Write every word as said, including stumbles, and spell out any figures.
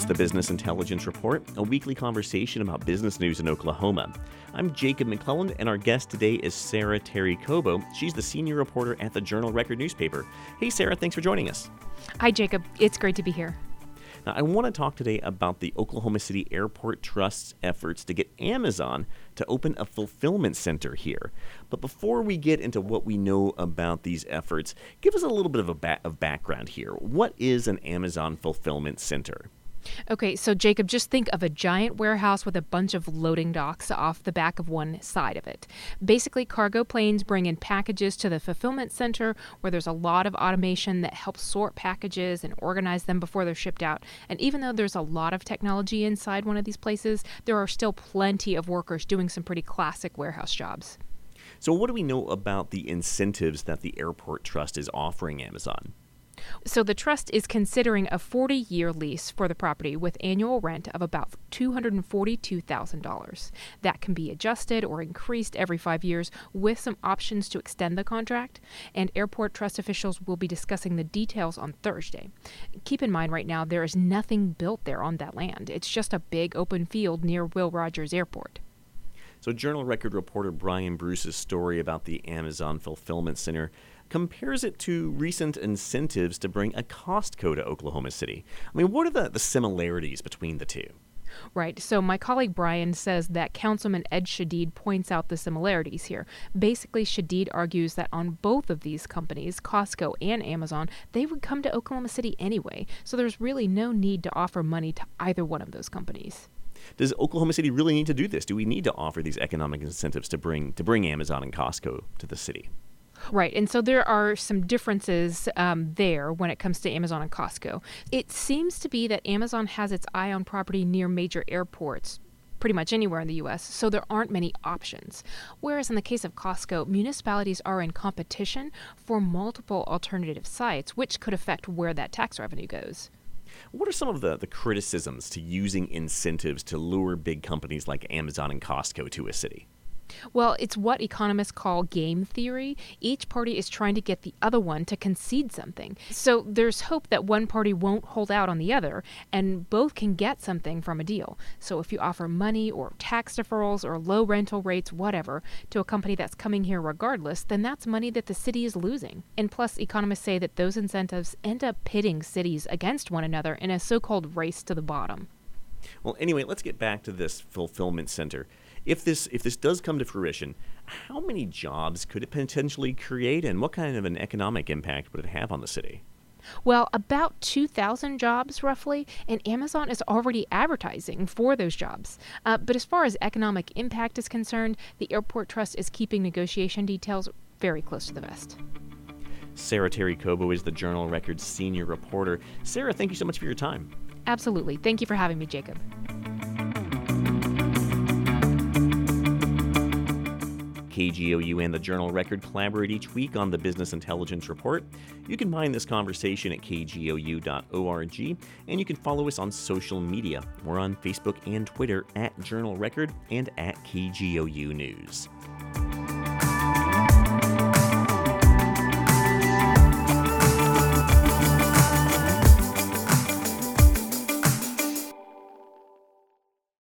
the Business Intelligence Report, a weekly conversation about business news in Oklahoma. I'm Jacob McClelland, and our guest today is Sarah Terry Cobo. She's the senior reporter at the Journal-Record newspaper. Hey, Sarah, thanks for joining us. Hi, Jacob. It's great to be here. Now, I want to talk today about the Oklahoma City Airport Trust's efforts to get Amazon to open a fulfillment center here. But before we get into what we know about these efforts, give us a little bit of a ba- of background here. What is an Amazon fulfillment center? Okay, so Jacob, just think of a giant warehouse with a bunch of loading docks off the back of one side of it. Basically, cargo planes bring in packages to the fulfillment center where there's a lot of automation that helps sort packages and organize them before they're shipped out. And even though there's a lot of technology inside one of these places, there are still plenty of workers doing some pretty classic warehouse jobs. So what do we know about the incentives that the Airport Trust is offering Amazon? So the trust is considering a forty-year lease for the property with annual rent of about two hundred forty-two thousand dollars. That can be adjusted or increased every five years with some options to extend the contract, and Airport Trust officials will be discussing the details on Thursday. Keep in mind right now there is nothing built there on that land. It's just a big open field near Will Rogers Airport. So Journal-Record reporter Brian Bruce's story about the Amazon Fulfillment Center compares it to recent incentives to bring a Costco to Oklahoma City. I mean, what are the, the similarities between the two? Right. So my colleague Brian says that Councilman Ed Shadid points out the similarities here. Basically, Shadid argues that on both of these companies, Costco and Amazon, they would come to Oklahoma City anyway. So there's really no need to offer money to either one of those companies. Does Oklahoma City really need to do this? Do we need to offer these economic incentives to bring to bring Amazon and Costco to the city? Right. And so there are some differences um, there when it comes to Amazon and Costco. It seems to be that Amazon has its eye on property near major airports pretty much anywhere in the U S, so there aren't many options. Whereas in the case of Costco, municipalities are in competition for multiple alternative sites, which could affect where that tax revenue goes. What are some of the, the criticisms to using incentives to lure big companies like Amazon and Costco to a city? Well, it's what economists call game theory. Each party is trying to get the other one to concede something. So there's hope that one party won't hold out on the other, and both can get something from a deal. So if you offer money or tax deferrals or low rental rates, whatever, to a company that's coming here regardless, then that's money that the city is losing. And plus, economists say that those incentives end up pitting cities against one another in a so-called race to the bottom. Well, anyway, let's get back to this fulfillment center. If this if this does come to fruition, how many jobs could it potentially create, and what kind of an economic impact would it have on the city? Well, about two thousand jobs, roughly, and Amazon is already advertising for those jobs. Uh, but as far as economic impact is concerned, the Airport Trust is keeping negotiation details very close to the vest. Sarah Terry Cobo is the Journal-Record's senior reporter. Sarah, thank you so much for your time. Absolutely. Thank you for having me, Jacob. K G O U and the Journal-Record collaborate each week on the Business Intelligence Report. You can find this conversation at k g o u dot org, and you can follow us on social media. We're on Facebook and Twitter at Journal-Record and at K G O U News.